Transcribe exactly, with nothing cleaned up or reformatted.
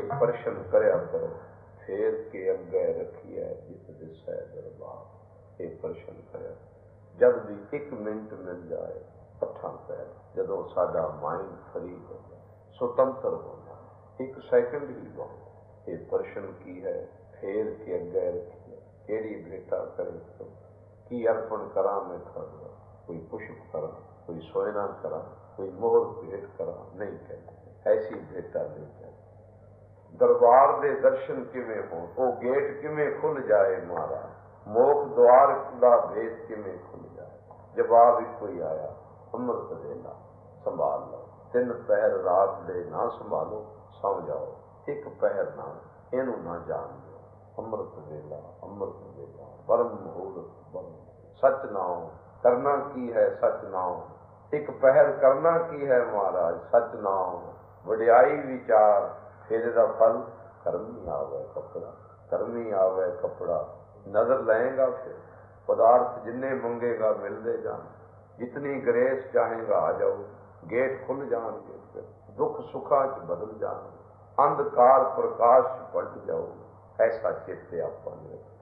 प्रशन करया करो, फेर के अगे रखिए जित दिसै दरबार। ये प्रशन करया जब भी एक मिनट मिल जाए अठा पैर, जदों साडा माइंड फ्री हो जाए, स्वतंत्र हो जाए, एक सैकंड ही बहुत। ये प्रशन की है, फेर के अगे रखिए, केड़ी भेटा करे तो की अर्पण करा मैं थाड़ा, कोई पुष्प करा, कोई सोयना करा, कोई मोहर भेंट करा, नहीं कहते ऐसी भेटा नहीं कहते। दरबार दे दर्शन किवें हो, वो गेट किवें खुल जाए महाराज, मोख द्वार दा भेद किवें खुल जाए। जवाब ही कोई आया, अमृत वेला संभाल लो, तीन पहर रात दे ना संभालो, सौ जाओ, एक पहर ना इनू ना जान दो। अमृत वेला अमृत वेला परम मुहूर्त परम, सच नाओ करना की है सच नाओ, एक पहर करना की है महाराज सच नाओ। वड्याई विचार फिर दा फल, कर्मी आवे कपड़ा, कर्मी आवे कपड़ा, नजर लएगा फिर पदार्थ जिन्ने मंगेगा मिलते जान, जितनी ग्रेस चाहेगा आ जाओ, गेट खुल जाएंगे, फिर दुख सुखा च बदल जाएंगे, अंधकार प्रकाश पलट जाओ। ऐसा चेते आपा ने